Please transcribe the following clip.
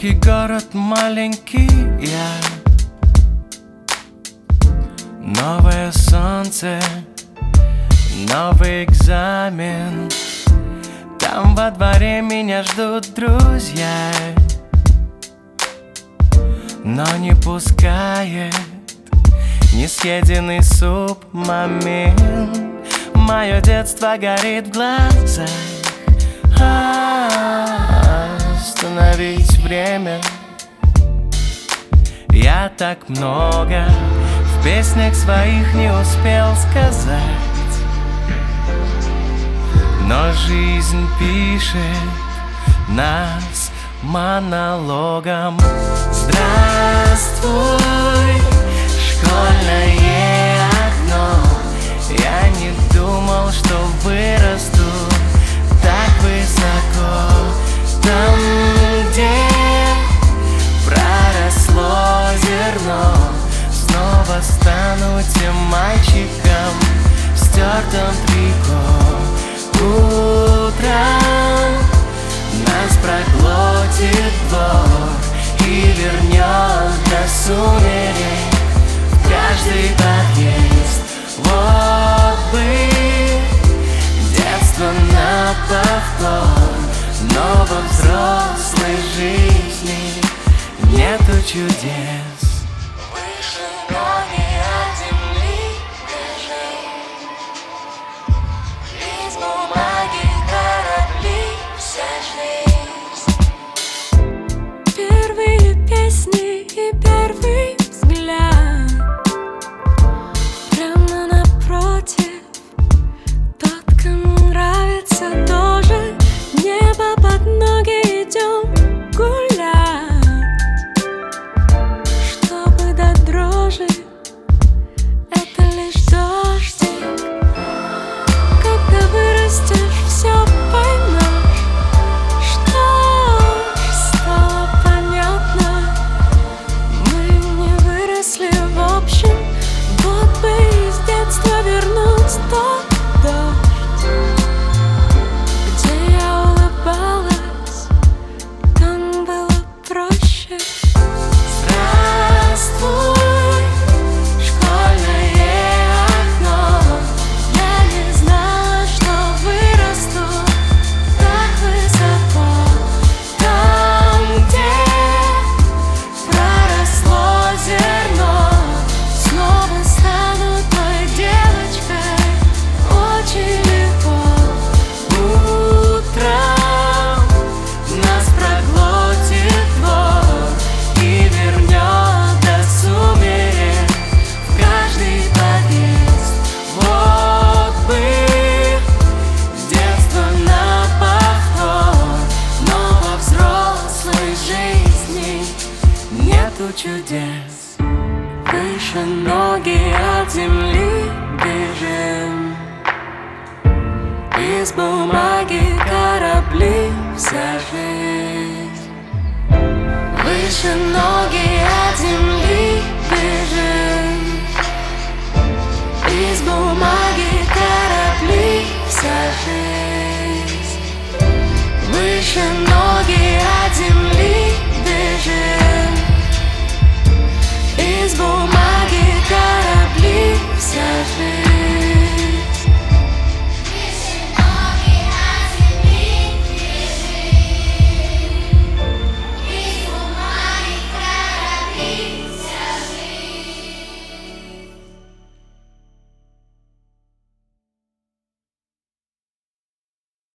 Маленький город, маленький я. Новое солнце, новый экзамен. Там во дворе меня ждут друзья, но не пускает несъеденный суп момент. Мое детство горит в глазах. Остановить время. Я так много в песнях своих не успел сказать, но жизнь пишет нас монологом. Здравствуй, школьное окно. Я не думал, что вырасту так высоко. Там, где проросло зерно, снова стану тем мальчиком в стертом трико. Утром нас проглотит двор и вернет до сумерек в каждый подъезд. Вот бы детство на повтор, но во взрослой жизни нету чудес. Выше ноги от земли бежим, из бумаги корабли вся жизнь. Первые песни и первый взгляд, прямо напротив, тот, кому нравится тоже. Небо под ноги, идем гулять, чтобы до дрожи. Это лишь дождик. Когда вырастешь, все поймешь. Что ж, стало понятно, мы не выросли в общем. Вот бы из детства вернуть тот дождь, где я улыбалась, там было проще. Здравствуй, школьное окно. Я не знала, что вырасту так высоко. Там, где проросло зерно, снова стану той девочкой очень легко. Утром нас проглотит двор и вернет до сумерек в каждый подъезд. Вот бы детство на повтор, но во взрослой жизни нету чудес. Выше ноги от земли бежим, из бумаги корабли вся жизнь. Выше ноги от земли бежим, из бумаги корабли вся жизнь. Выше ноги